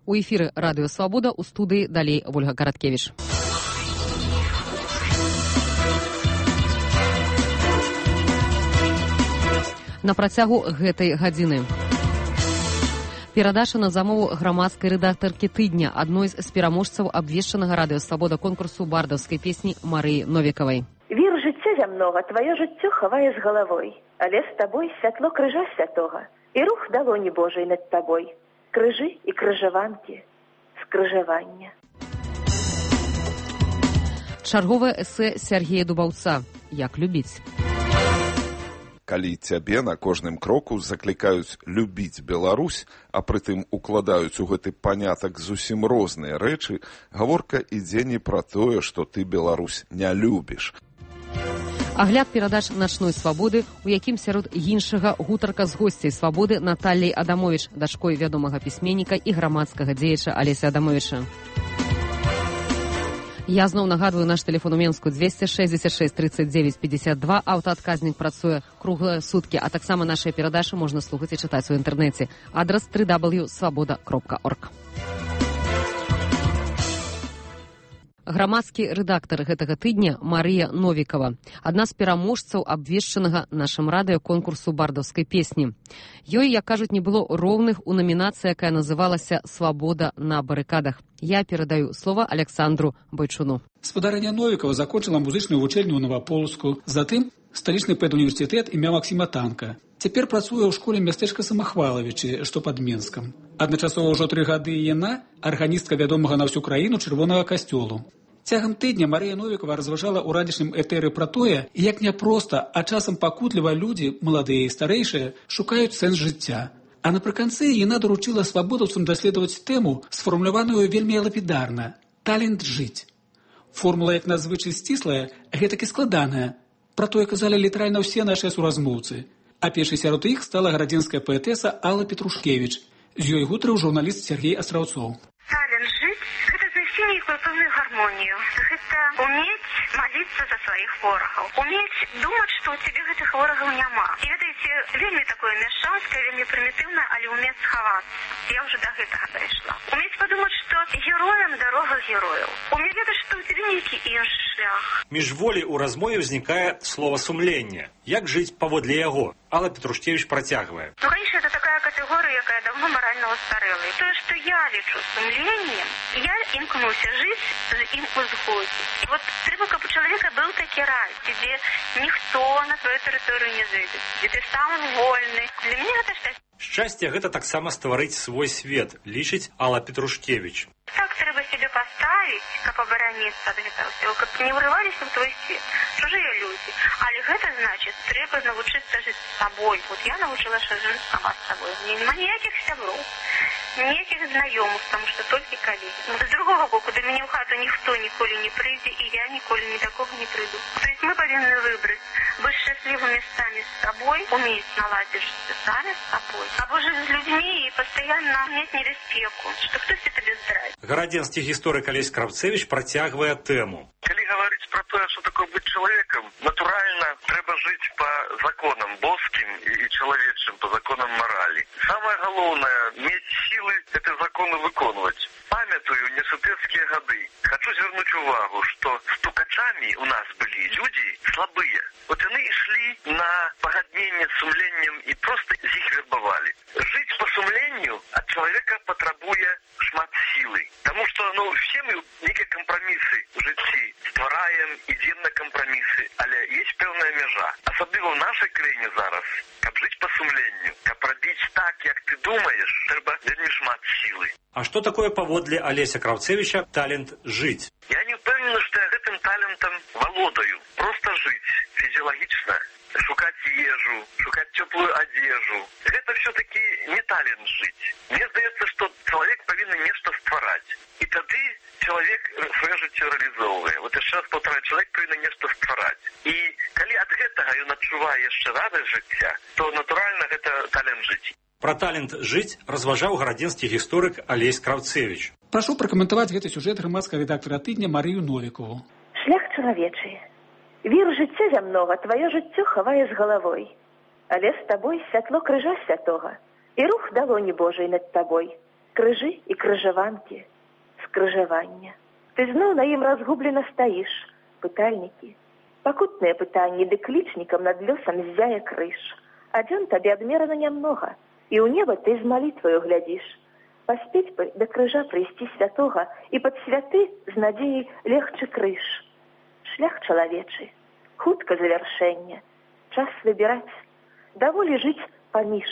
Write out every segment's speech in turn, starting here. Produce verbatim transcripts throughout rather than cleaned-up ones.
У эфіры Радыё Свабода, у студыі далей Вольга Караткевіч. На працягу гэтай гадзіны. Перадача на замову грамадскай рэдактаркі тыдня, адной з пераможцаў абвешчанага Радыё Свабода конкурсу бардаўскай песні Марыі Новікавай. Вір жыцця зямнога, тваё жыццё хавае з галавой, але з табой святло крыжа святога, і рух далоні Божай над табой. Крыжы і крыжаванкі, скрыжавання. Чарговае эсэ Сергея Дубаўца «Як любіць». Калі цябе на кожным кроку заклікаюць любіць Беларусь, а прытым укладаюць у гэты панятак зусім розныя рэчы, гаворка ідзе не пра тое, што ты Беларусь не любіш. Агляд перадач «Начной свабоды», у якім сярод іншага гутарка з госцяй свабоды Натальяй Адамовіч, дачкой вядомага пісьменніка і грамадскага дзеяча Алеся Адамовіча. Я зноў нагадваю наш тэлефон у Менску дзвесце шэсцьдзесят шэсць трыццаць дзевяць пятьдесят два. Аўтаадказнік працуе круглыя суткі, а таксама нашыя перадачы можна слухаць і чытаць у інтэрнэце. Адрас дабл ю дабл ю дабл ю крапка свабода крапка орг. Грамадскі рэдактар гэтага тыдня Марыя Новікава, адна з пераможцаў абвешчанага нашым радыё конкурсу бардаўскай песні. Ёй, як кажуць, не было роўных у намінацыі, якая называлася «Свабода на барыкадах». Я перадаю слова Александру Бойчуну. Спадарыня Новікава закончыла музычную вучэльню ў Новаполску, затым сталічны педуніверсітэт імя Максіма Танка. Цяпер працуе ў школе мястэчка Самахвалавічы, што пад Менскам. Адначасова ўжо тры гады яна арганістка вядомага на ўсю краіну чырвонага касцёлу. Цягам тыдня Марыя Новікава разважала ў радзічным этэры пра тое, як няпроста, а часам пакутліва людзі, маладыя і старэйшыя, шукаюць сэнс жыцця. А напрыканцы яна даручыла свабодаўцам даследаваць тэму, сфармуляваную вельмі лапідарна – «Талент жыць». Формула, як надзвычай сціслая, гэтак і складаная. Пра тое казалі літаральна ўсе нашыя суразмоўцы. А першай сярод іх стала гарадзенская паэтэса Алла Петрушкевіч. З ёй гутарыў журналіст Сергей Астраўцоў. Талент жыць – гэта знайсці нейкую пэўную гармонію. Гэта умець маліцца за сваіх ворагаў. Умець думаць, што ў цябе гэтых ворагаў няма. І ведаеце, вельмі такое мяшчанскае, вельмі прымітыўнае, але умець схавацца. Я ўжо да гэтага дайшла. Умець падумаць, што героям дарога герояў. Умець ведаць, што ў цябе нейкі іншы шлях. Міжволі ў размове ўзнікае слова сумлення. Як жыць паводле яго? Алла Петрушкевіч працягвае. Ну, конечно, это такая категория, якая давно морально устарела. И то, что я лечу сумлением, я імкнуся жить з ім у згоді. І от треба, каб у чоловіка був такий рай, де ніхто на твою територію не зайде, де ти сам вольний. Для мене це щастя. Шчасце – гэта таксама стварыць свой свет, лічыць Алла Петрушкевіч. Так треба себе поставить, каб обороніцца ад гэтага ўсяго, каб не ўрываліся ў твой свет чужыя людзі. Але гэта значыць, трэба навучыцца жыць з сабой. Вот я навучылася жыць сама з сабой. Няма ніякіх сяброў, ніякіх знаёмых, таму што толькі калегі. З другога боку, да мяне ў хату ніхто ніколі не прыйдзе, і я ніколі ні да кого не прыйду. То есть мы павінны выбраць быць шчаслівымі самі з сабой, умець наладзіць жыццё самі з сабой, або жыць з людзьмі і пастаянна мець небяспеку, што хтосьці табе здрадзіць. Гарадзенскі гісторык Алесь Кравцевич працягвае тэму. Калі гаварыць пра тое, што такое быць чалавекам, натуральна, трэба жыць па законам боскім і чалавечым, па законам маралі. Самае галоўнае – мець сілы гэты законы выконваць. Памятаю несутэцкія гады. Хачу звярнуць увагу, што стукачамі у нас былі людзі слабыя. Вот яны ішлі на пагадненне з сумленнем і проста з іх вербавалі. Жыць па сумленню ад чалавека патрабуе шмат сілы. Таму што, ну, все мы нейкія кампрамісы ў жыцці ствараем, ідзем на кампрамісы, але ёсць пэўная мяжа. Асабліва ў нашай краіне зараз, каб жыць па сумленню, каб рабіць так, як ты думаеш, трэба вельмі шмат сілы. А што такое паводле Алеся Кравцевича талент жыць? Я не ўпэўнены, што я гэтым талентам валодаю. Проста жыць фізіялагічна, шукаць ежу, шукаць цёплую адзежу. Гэта все-таки не талент жыць. Мне здаецца, што чалавек павінен нешта ствараць. І тады чалавек сваё жыццё рэалізоўвае. Вот яшчэ раз паўтараю, чалавек павінен нешта ствараць. І калі ад гэтага ён адчувае яшчэ радасць жыцця, то натуральна гэта талент жыць. Пра талент жыць разважаў гарадзенскі гісторык Алесь Кравцевич. Прашу пракаментаваць гэты сюжэт грамадскага рэдактара тыдня Марыю Новікову. Шлях чалавечы. Вір жыцця зямнога, тваё жыццё хавае з галавой. Але з табой святло крыжа святога, і рух далоні Божай над табой. Крыжы і крыжаванкі, скрыжавання. Ты зноў на ім разгублена стаіш, пытальнікі. Пакутныя пытанні ды клічнікам над лёсам ззяе крыж. А дзён табе адмерана нямнога, і ў неба ты з малітваю глядзіш. Паспець бы да крыжа прыйсці святога, і пад святы з надзеяй легчы крыж. Шлях чалавечы, хутка завяршэнне, час выбіраць, даволі жыць паміж.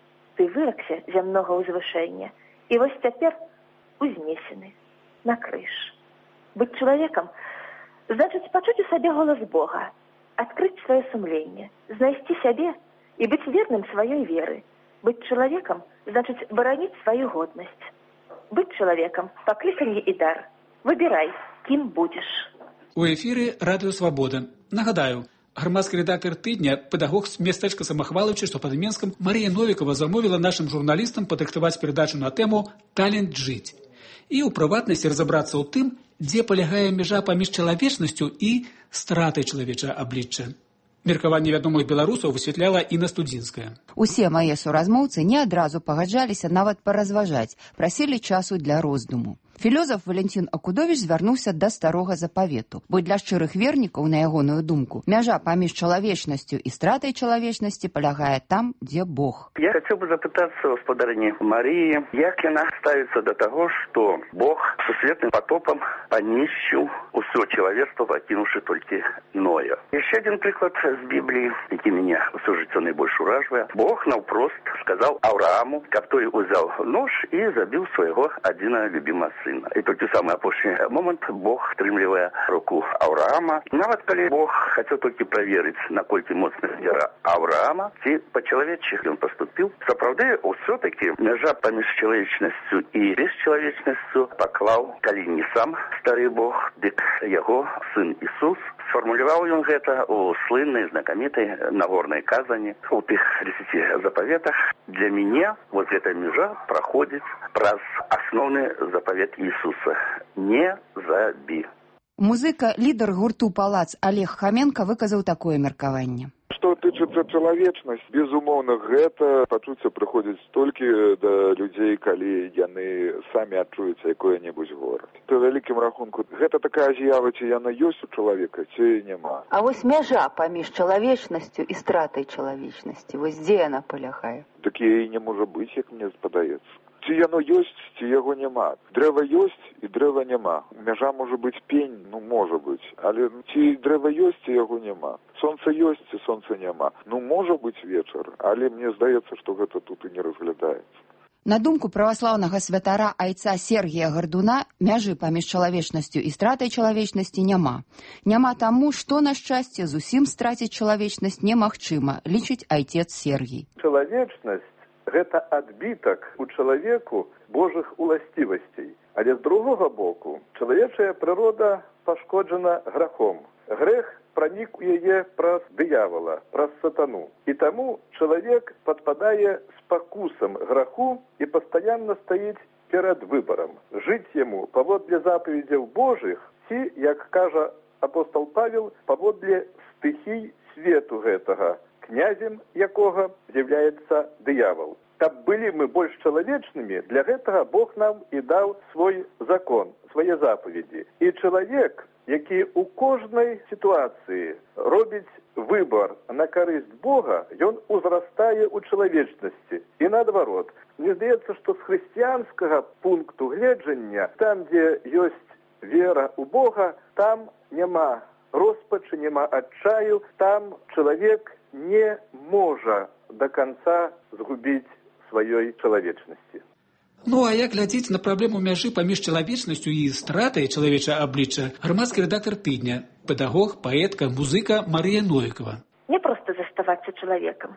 Ты выракся зямнога ўзвышэння, і вось цяпер узнесены на крыж. Быць чалавекам значыць пачуць у сабе голас Бога, адкрыць сваё сумленне, знайсці сябе і быць верным сваёй веры. Быць чалавекам значыць бараніць сваю годнасць. Быць чалавекам пакліканне і дар. Выбірай, кім будзеш. У эфіры Радыё Свабода. Нагадаю, грамадскі рэдактар тыдня, педагог з мястэчка Самахвалаўчы, што пад Менскам, Марія Новікова замовіла нашым журналістам падрыхтаваць перадачу на тэму «Талент жыць». І ў прыватнасці разабрацца ў тым, дзе палягае мяжа паміж чалавечнасцю і стратай чалавечага аблічча. Меркаванне вядомых беларусаў высвятляла Інна Студзінская. Усе мае суразмоўцы не адразу пагаджаліся нават паразважаць, прасілі часу для роздуму. Філёзаф Валентин Акудович звярнуўся да старога запавету, бо для шчырых вернікаў, на ягоную думку, мяжа паміж чалавечнасцю і стратай чалавечнасці палягае там, дзе Бог. Я хацеў бы запытацца гаспадарыні Марыі, як яна ставіцца да таго, што Бог сусветным потопам панішчыў усё чалавецтва, пакінуўшы толькі Ноя. Яшчэ адзін прыклад з Бібліі, які мяне ўсё жыццё найбольш уражвае. Бог наўпрост сказаў Аврааму, каб той узяў нож і забіў свайго адзінага любімага сына. І толькі самы апошні момант Бог стрымлівае руку Авраама. Нават калі Бог хацеў толькі праверыць, наколькі моцная вера Авраама, ці па-чалавечых ён паступіў. Сапраўды, ўсё-такі мяжа паміж чалавечнасцю і бесчалавечнасцю паклаў, калі не сам стары Бог, дык яго сын Ісус. Сфармуляваў ён гэта ў слыннай, знакамітай нагорнай казані, у тых дзесяці запаветах. Для мяне вот эта мяжа праходзіць праз асноўны запавет Ісуса. Не забі. Музыка, лідар гурту «Палац» Олег Хаменко выказаў такое меркаванне. Што тычыцца чалавечнасць, безумоўна, гэта пачуцце прыходзіць толькі да людзей, калі яны самі адчуюць якое-небудзь гора. Па вялікім рахунку, гэта такая з'ява, ці яна ёсць у чалавека, ці няма. А вось мяжа паміж чалавечнасцю і стратай чалавечнасці, вось дзе яна палягае? Так яе не можа быць, як мне падаецца. Ці яно ёсць, ці яго няма. Дрэва ёсць і дрэва няма. Мяжа можа быць пень, ну можа быць, але ці дрэва ёсць, ці яго няма. Сонца ёсць, ці сонца няма. Ну можа быць вечар, але мне здаецца, што гэта тут і не разглядаецца. На думку праваслаўнага святара айца Сергія Гардуна, мяжы паміж чалавечнасцю і стратай чалавечнасці няма. Няма таму, што, на шчасце, зусім страціць чалавечнасць немагчыма, лічыць айцец Сергій. Чалавечнасць гэта адбітак у чалавеку Божых уласцівасцей. Але з другога боку, чалавечая прырода пашкоджана грахом. Грэх пранік у яе праз дыявола, праз сатану. І таму чалавек падпадае спакусам граху і пастаянна стаіць перад выбарам. Жыць яму паводле запаведзяў Божых ці, як кажа апостол Павел, паводле стыхій свету гэтага, князем якога з'яўляецца дыявол. Каб былі мы больш чалавечнымі, для гэтага Бог нам і даў свой закон, свае запаведзі. І чалавек, які ў кожнай сітуацыі робіць выбар на карысць Бога, ён узрастае ў чалавечнасці. І наадварот, мне здаецца, што з хрысціянскага пункту гледжання, там, дзе ёсць вера ў Бога, там няма роспачы, няма адчаю, там чалавек не можа да канца згубіць сваёй чалавечнасці. Ну, а як глядзець на праблему мяжы паміж чалавечнасцю і стратай чалавечага аблічча, грамадскі рэдактар тыдня, педагог, паэтка, музыка Марія Новікова. Не проста заставацца чалавекам.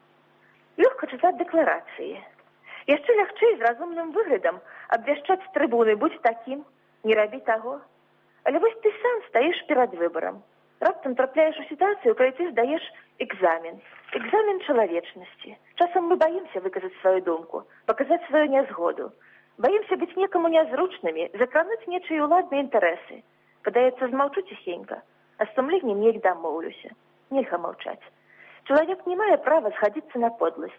Лёгка чытаць дэкларацыі. Яшчэ лягчэй з разумным выглядам абвяшчаць з трыбуны, будь такім, не рабі таго. Але вось ты сам стаіш перад выбарам. Раптам трапляеш у сітуацыю, калі ты здаеш экзамен. Экзамен чалавечнасці. Часам мы баімся выказаць сваю думку, паказаць сваю нязгоду. Баімся быць некаму нязручнымі, закрануць нечыя ўладныя інтарэсы. Падаецца, змаўчу ціхенька, а з сумленнем неяк дамоўлюся. Нельга маўчаць. Чалавек не мае права згадзіцца на подласць.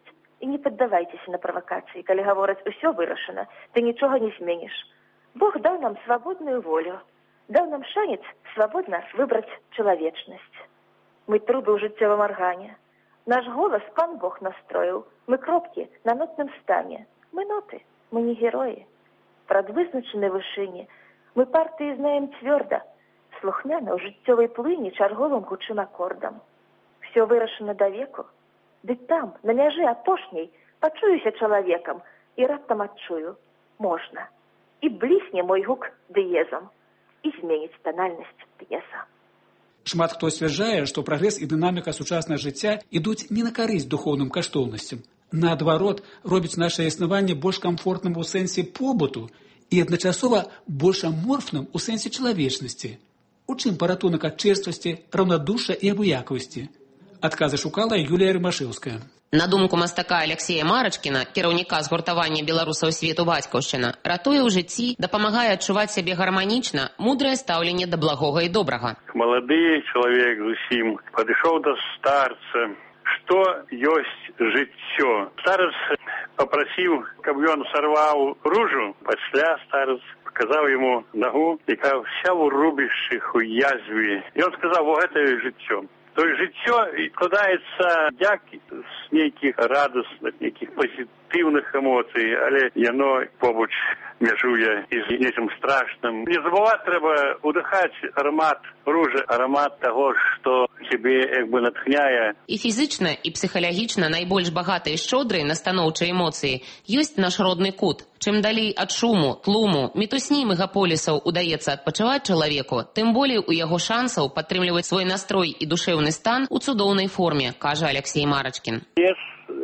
І не паддавайцеся на правакацыі. Калі гавораць, усё вырашана, ты нічога не зменіш. Бог даў нам свабодную волю, даў нам шанец свабодна выбраць чалавечнасць. Мы трубы ў жыццёвым аргане. Наш голас пан Бог настроіў. Мы кропкі на нотным стане. Мы ноты, мы не героі. Прад вызначанай вышыні мы партыі знаем цвёрда, слухмяна ў жыццёвай плыні чарговым гучым акордам. Всё вырашана да веку. Ды там, на мяжы апошняй, пачуюся чалавекам і раптам адчую. Можна. І блісне мой гук дыезам. І зменіць танальнасць п'еса. Шмат хто сцвярджае, што прагрэс і дынаміка сучаснага жыцця ідуць не на карысць духоўным каштоўнасцям. Наадварот, робіць наше існаванне больш камфортным у сэнсе побыту і адначасова больш аморфным у сэнсе чалавечнасці. У чым паратунак ад чэрствасці, раўнадушша і абыякавасці? Адказы шукала Юлія Рымашэўская. На думку мастака Алексея Марачкіна, кіраўніка згуртавання беларусаў свету бацькаўшчына, ратуе ў жыцці, дапамагае адчуваць сябе гарманічна, мудрае стаўленне да благога і добрага. Малады чалавек зусім падышоў да старца. Што ёсць жыццё? Старец папрасіў, каб ён сарваў ружу, пасля старец показаў яму нагу, якая вся ў рубішчах, у язве. І ён сказаў, во гэта жыццё. То есть жыццё складаецца як з нейкіх радасных, нейкіх пазітыўных эмоцый, але яно побач мяжуе і з нечым страшным. Не забываць трэба удыхаць аромат ружы, аромат таго, што цябе як бы натхняе. І фізічна, і псіхалагічна найбольш багатыя і шчодрыя на станоўчыя эмоцыі ёсць наш родны кут. Чым далей ад шуму, тлуму, мітусні мегаполісаў удаецца адпачываць чалавеку, тым болей у яго шансаў падтрымліваць свой настрой і душэўны стан у цудоўнай форме, кажа Алексей Марачкін. Лес,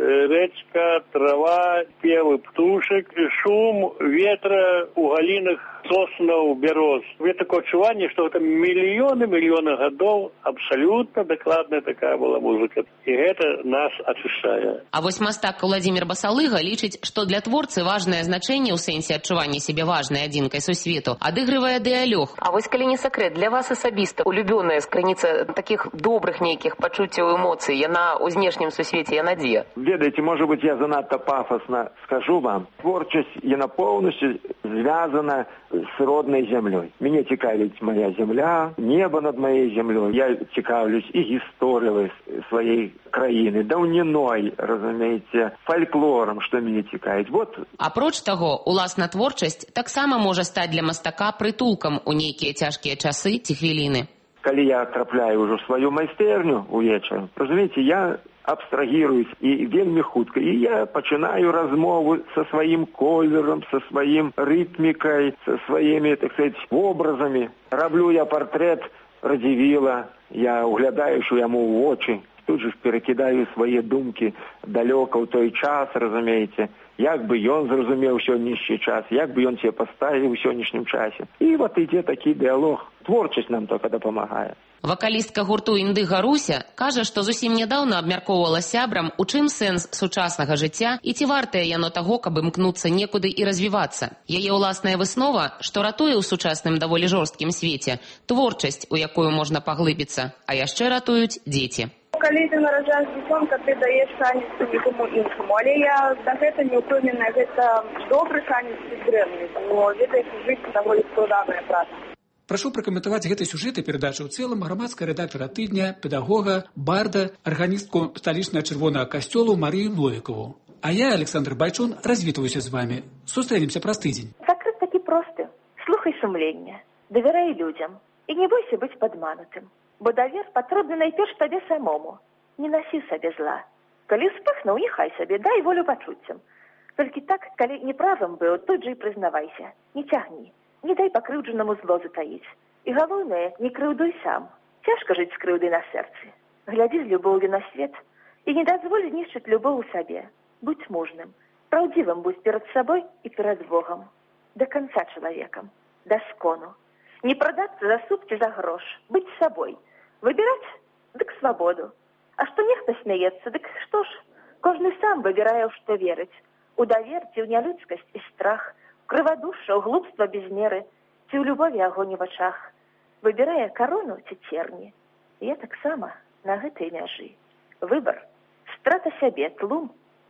рэчка, трава, певы птушек, шум ветра у галінах соснаў, бяроз. Мне такое адчуванне, што гэта мільёны, мільёны гадоў абсалютна дакладная такая была музыка. І гэта нас ачышчае. А вось мастак Владзімір Басалыга лічыць, што для творцы важнае значэнне ў сэнсе адчування сябе важнай адзінкай сусвету адыгрывае дыялог. А вось калі не сакрэт, для вас асабіста улюбёная скрыніца такіх добрых нейкіх пачуццяў эмоцый, яна ў знешнім сусвеце, яна дзе? Ведаеце, можа быць, я занадта пафосна скажу вам. Творчасць, яна поўнасцю звязана с родной землей. Меня цікавіць моя земля, небо над моей землей. Я цікавлюсь і гісторыяй своей краіны, даўніной, разумееце, фальклором, што мяне цікавіць. Вот. Апроч таго, уласна творчасць таксама можа стаць для мастака прытулкам у нейкія цяжкія часы ці хвіліны. Калі я трапляю ўжо сваю майстэрню увечары, разумееце, я абстрагіруюсь і вельмі хутка. І я пачынаю размову са сваім колерам, са сваім рытмікай, са сваімі, так сказать, образамі. Раблю я партрэт Радзівіла, я углядаюся яму ў вочы, тут же перакідаю свае думкі далёка ў той час, разумееце, як бы ён зразумеў сённяшні час, як бы ён себе паставіў у сённяшнім часе. І вот ідзе такі дыялог. Творчасць нам толькі дапамагае. Вакалістка гурту «Індыга Руся» кажа, што зусім нядаўна абмяркоўвала сябрам, у чым сэнс сучаснага жыцця і ці вартае яно таго, каб імкнуцца некуды і развівацца. Яе ўласная выснова, што ратуе ў сучасным даволі жорсткім свеце творчасць, у якую можна паглыбіцца, а яшчэ ратуюць дзеці. Калі ты нараджаеш дзіцёнка, ты даеш шанец нікому іншаму, але я да гэта не ўпэўненая, гэта добры шанец ці дрэнны, бо ведаеце, жыць даволі складаная праца. Прашу пракаментаваць гэты сюжэт і перадачу ў цэлым грамадская рэдактара тыдня, педагога, барда, арганістку сталічнага чырвонага касцёлу Марыю Новікову. А я, Александр Байчун, развітваюся з вамі. Сустрэнемся праз тыдзень. Сакрэт такі просты. Слухай сумлення, давярай людзям і не бойся быць падманутым. Бо давер патрэбны найперш табе самому. Не насі сабе зла. Калі успехнуў, няхай сабе, дай волю пачуццям. Толькі так, калі неправым быў, тут жа і прызнавайся. Не цягні. Не дай пакрыўджанаму зло затаіць. І галоўнае, не крыўдуй сам. Цяжка жыць з крыўдай на сэрцы. Глядзі з любоўю на свет і не дазволь знішчыць любоў у сабе. Будь мужным, праўдзівым будь перад сабой і перад Богам. Да канца чалавекам, да скону. Не прадацца за суп ці за грош, быць сабой. Выбіраць? Дык свабоду. А што нехта смяецца, дык што ж? Кожны сам выбірае, у што верыць. У давер ці ў нялюдскасць і страх, крывадушша, ў глупства без меры, ці ў любові агонь у вачах. Выбірае карону ці церні. Я таксама на гэтай мяжы. Выбар, страта сябе, тлум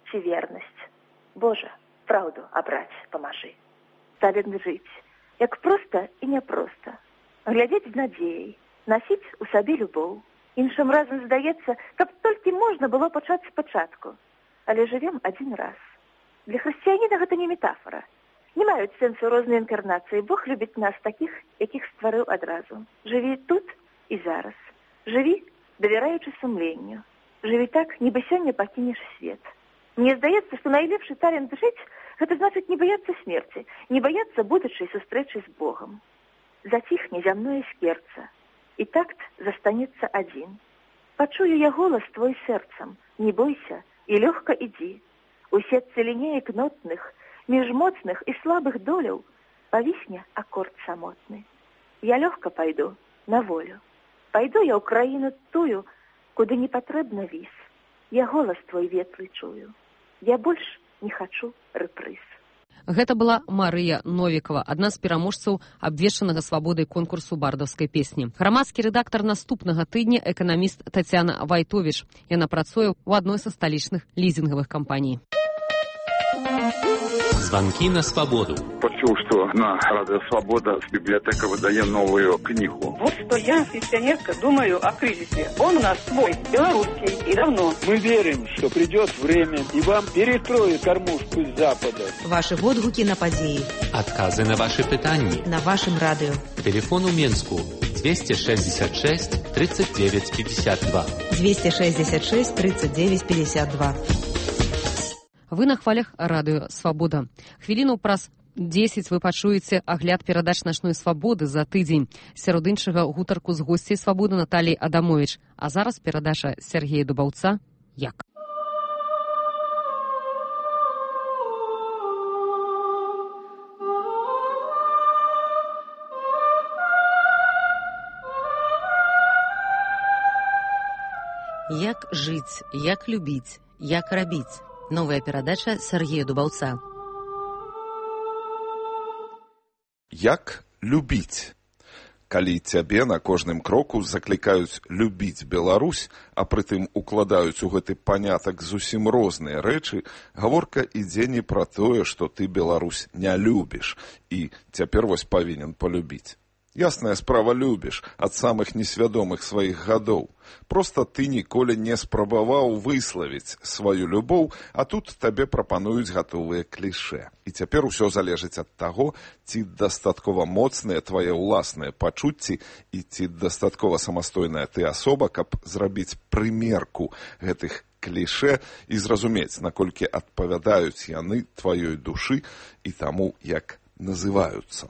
ці вернасць. Божа, праўду абраць памажы. Сталін жыць, як проста і няпроста. Глядзець з надзеяй, насіць у сабе любоў. Іншым разам здаецца, каб толькі можна было пачаць спачатку. Але жывем адзін раз. Для хрысціяніна гэта не метафора. Не маюць сэнсу розныя інкарнацыі. Бог любіць нас такіх, якіх стварыў адразу. Жыві тут і зараз. Жыві, давяраючы сумленню. Жыві так, нібы сёння пакінеш свет. Мне здаецца, што найлепшы талент жыць – гэта значыць не баяцца смерці, не баяцца будучай сустрэчы з Богам. Заціхне зямное скерца, і такт застанецца адзін. Пачую я голас твой сэрцам, не бойся і лёгка ідзі. У сетцы лінеек нотных, між моцных і слабых доляў павісне акорд самотны. Я лёгка пайду на волю. Пайду я ў краіну тую, куды не патрэбна віз. Я голас твой ветлы чую. Я больш не хачу рэпрыз. Гэта была Марыя Новікава, адна з пераможцаў абвешчанага свабодай конкурсу бардаўскай песні. Грамадскі рэдактар наступнага тыдня эканаміст Тацяна Вайтовіч. Яна працуе ў адной са сталічных лізінгавых кампаній. Звонки на свободу. Почув, что на Радио Свобода библиотека выдает новую книгу. Вот что я, пенсионерка, думаю о кризисе. Он у нас свой, белорусский, и давно. Мы верим, что придет время, и вам перестроят кормушку с Запада. Ваши водгуки на подеи. Отказы на ваши питания. На вашем радио. Телефон у Менску двести шестьдесят шесть тридцать девять пятьдесят два. двести шестьдесят шесть тридцать девять пятьдесят два. Вы на хвалях радыё «Свабода». Хвіліну праз дзесяць вы пачуеце агляд перадач начной свабоды за тыдзень. Сярод іншага гутарку з госцяй свабоды Наталіяй Адамовіч. А зараз перадача Сергея Дубаўца «Як». Як жыць, як любіць, як рабіць. Новая перадача Сергея Дубаўца. Як любіць? Калі цябе на кожным кроку заклікаюць любіць Беларусь, а прытым укладаюць у гэты панятак зусім розныя рэчы, гаворка ідзе не пра тое, што ты Беларусь не любіш і цяпер вось павінен палюбіць. Ясная справа, любіш ад самых несвядомых сваіх гадоў. Проста ты ніколі не спрабаваў выславіць сваю любоў, а тут табе прапануюць гатовыя клішэ. І цяпер усё залежыць ад таго, ці дастаткова моцныя твае ўласныя пачуцці і ці дастаткова самастойная ты асоба, каб зрабіць прымерку гэтых клішэ і зразумець, наколькі адпавядаюць яны тваёй душы і таму, як называюцца.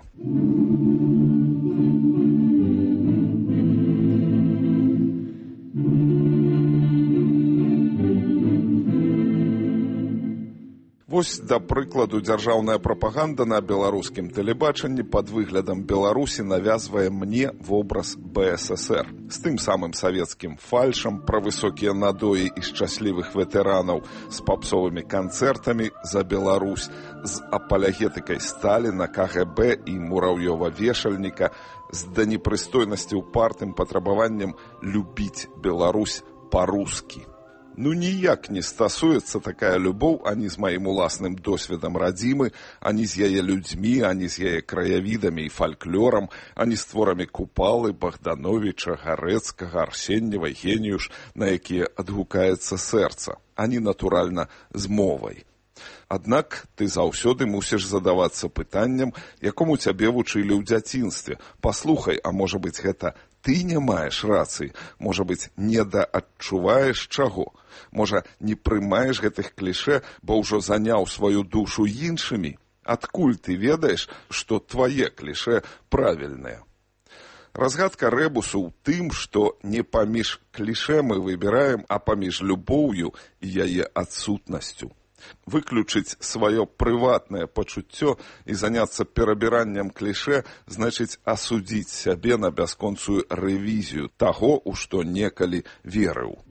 Вось, да прыкладу, дзяржаўная прапаганда на беларускім тэлебачанні пад выглядам Беларусі навязвае мне вобраз бэ эс эс эр. З тым самым савецкім фальшам пра высокія надоі і шчаслівых ветэранаў, з папсовымі канцэртамі за Беларусь, з апалягетыкай Сталіна, ка гэ бэ і мураўёва-вешальніка, з да непрыстойнасці упартым патрабаваннем любіць Беларусь па-рускі. Ну, ніяк не стасуецца такая любоў ані з маім уласным досведам радзімы, ані з яе людзьмі, ані з яе краявідамі і фальклорам, ані з творамі Купалы, Богдановича, Гарэцкага, Арсеньева, Геніюш, на якія адгукаецца сэрца, ані, натуральна, з мовай. Аднак ты заўсёды мусіш задавацца пытаннем, якому цябе вучылі ў дзяцінстве. Паслухай, а можа быць, гэта ты не маеш рацыі, можа быць, недаадчуваеш чаго? Можа, не прымаеш гэтых клішэ, бо ўжо заняў сваю душу іншымі? Адкуль ты ведаеш, што твае клішэ правільныя? Разгадка рэбусу ў тым, што не паміж клішэ мы выбіраем, а паміж любоўю і яе адсутнасцю. Выключыць сваё прыватнае пачуццё і заняцца перабіраннем клішэ значыць асудзіць сябе на бясконцую рэвізію таго, у што некалі верыў.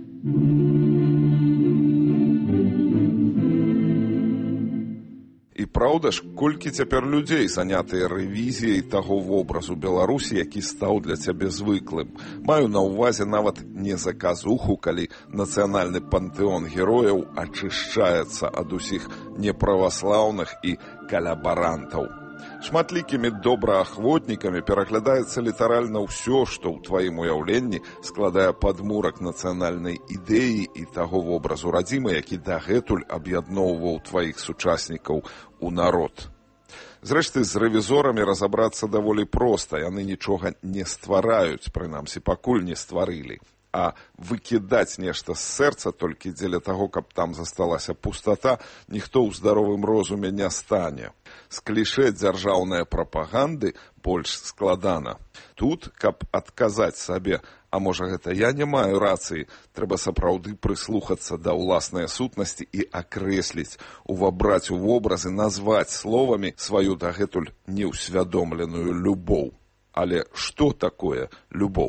І Праўда ж, колькі цяпер людзей занятыя рэвізіяй таго вобразу Беларусі, які стаў для цябе звыклым. Маю на ўвазе нават не заказуху, калі нацыянальны пантэон герояў ачышчаецца ад усіх неправаслаўных і калабарантаў. Шматлікімі добраахвотнікамі пераглядаецца літаральна ўсё, што ў тваім уяўленні складае падмурак нацыянальнай ідэі і таго вобразу радзімы, які дагэтуль аб'ядноўваў тваіх сучаснікаў у народ. Зрэшты, з рэвізорамі разабрацца даволі проста, яны нічога не ствараюць, прынамсі, пакуль не стварылі. А выкідаць нешта з сэрца толькі дзеля таго, каб там засталася пустата, ніхто ў здаровым розуме не стане. З клішэ дзяржаўнай прапаганды больш складана. Тут, каб адказаць сабе, а можа гэта я не маю рацыі, трэба сапраўды прыслухацца да ўласнай сутнасці і акрэсліць, увабраць у вобразы, назваць словамі сваю дагэтуль неўсвядомленую любоў. Але што такое любоў?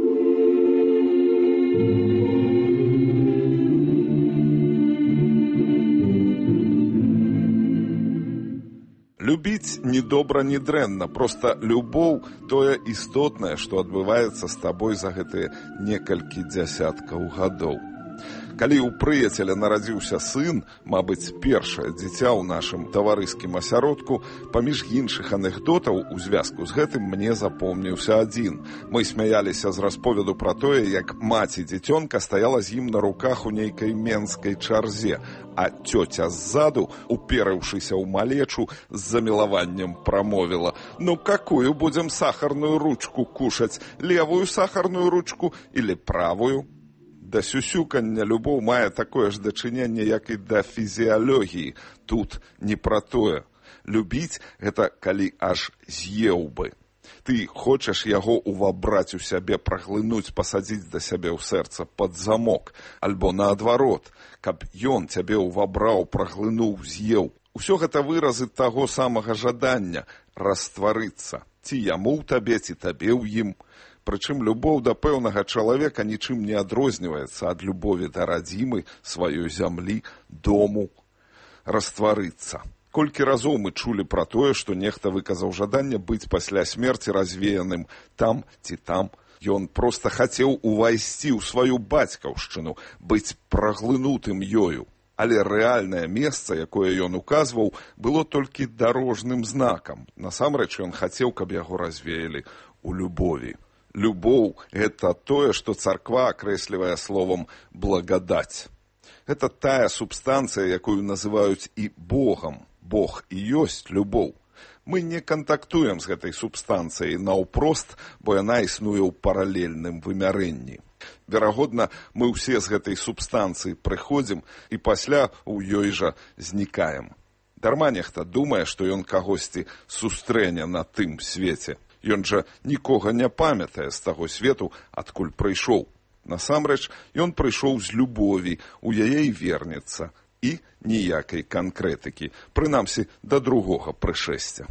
Любіць ні добра, ні дрэнна, проста любоў тое істотнае, што адбываецца з табой за гэтыя некалькі дзясяткаў гадоў. Калі ў прыяцеля нарадзіўся сын, мабыць, першае дзіця ў нашым таварыскім асяродку, паміж іншых анекдотаў у звязку з гэтым мне запомніўся адзін. Мы смяяліся з расповеду пра тое, як маці дзіцёнка стаяла з ім на руках у нейкай менскай чарзе, а цёця ззаду, уперыўшыся ў малечу, з замілаваннем прамовіла: «Ну, какую будем сахарную ручку кушаць? Левую сахарную ручку или правую?» Да сюсюкання любоў мае такое ж дачыненне, як і да фізіялогіі. Тут не пра тое. Любіць – гэта калі аж з'еў бы. Ты хочаш яго увабраць у сябе, праглынуць, пасадзіць да сябе ў сэрца пад замок. Альбо наадварот, каб ён цябе увабраў, праглынуў, з'еў. Усё гэта выразы таго самага жадання – растварыцца. Ці яму ў табе, ці табе ў ім. Прычым любоў да пэўнага чалавека нічым не адрозніваецца ад любові да радзімы, сваёй зямлі, дому. Растварыцца. Колькі разоў мы чулі пра тое, што нехта выказаў жаданне быць пасля смерці развеяным там ці там. Ён проста хацеў увайсці ў сваю бацькаўшчыну, быць праглынутым ёю. Але рэальнае месца, якое ён указваў, было толькі дарожным знакам. Насамрэч ён хацеў, каб яго развеялі ў любові. Любоў – гэта тое, што царква акрэслівае словам «благадаць». Гэта тая субстанцыя, якую называюць і Богам. Бог і ёсць любоў. Мы не кантактуем з гэтай субстанцыяй наўпрост, бо яна існуе ў паралельным вымярэнні. Верагодна, мы ўсе з гэтай субстанцыі прыходзім і пасля ў ёй жа знікаем. Дарма нехта думае, што ён кагосьці сустрэне на тым свеце. Ён жа нікога не памятае з таго свету, адкуль прыйшоў. Насамрэч, ён прыйшоў з любові, у яе і вернецца. І ніякай канкрэтыкі, прынамсі, да другога прышэсця.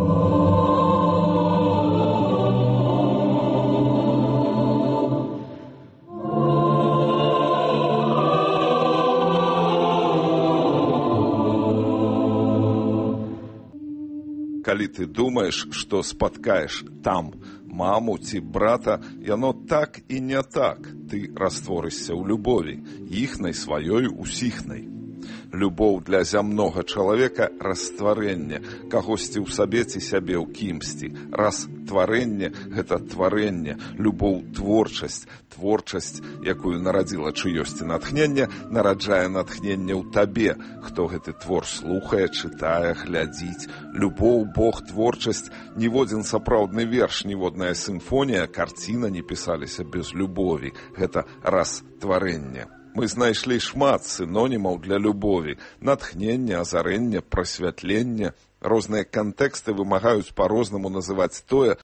Калі ты думаеш, што спаткаеш там маму ці брата, яно так і не так. Ты растворышся ў любові, іхнай, сваёй, усіхнай. Любоў для зямнога чалавека – растварэнне, кагосьці ў сабе ці сябе ў кімсьці. Растварэнне – гэта тварэнне, любоў – творчасць. Творчасць, якую нарадзіла чыёсьці натхненне, нараджае натхненне ў табе, хто гэты твор слухае, чытае, глядзіць. Любоў, Бог, творчасць – ніводзін сапраўдны верш, ніводная сімфонія, карціна не пісаліся без любові. Гэта растварэнне. Мы знайшлі шмат сінонімаў для любові. Натхненне, азарэнне, прасвятленне. Розныя кантэксты вымагаюць па-рознаму называць тое,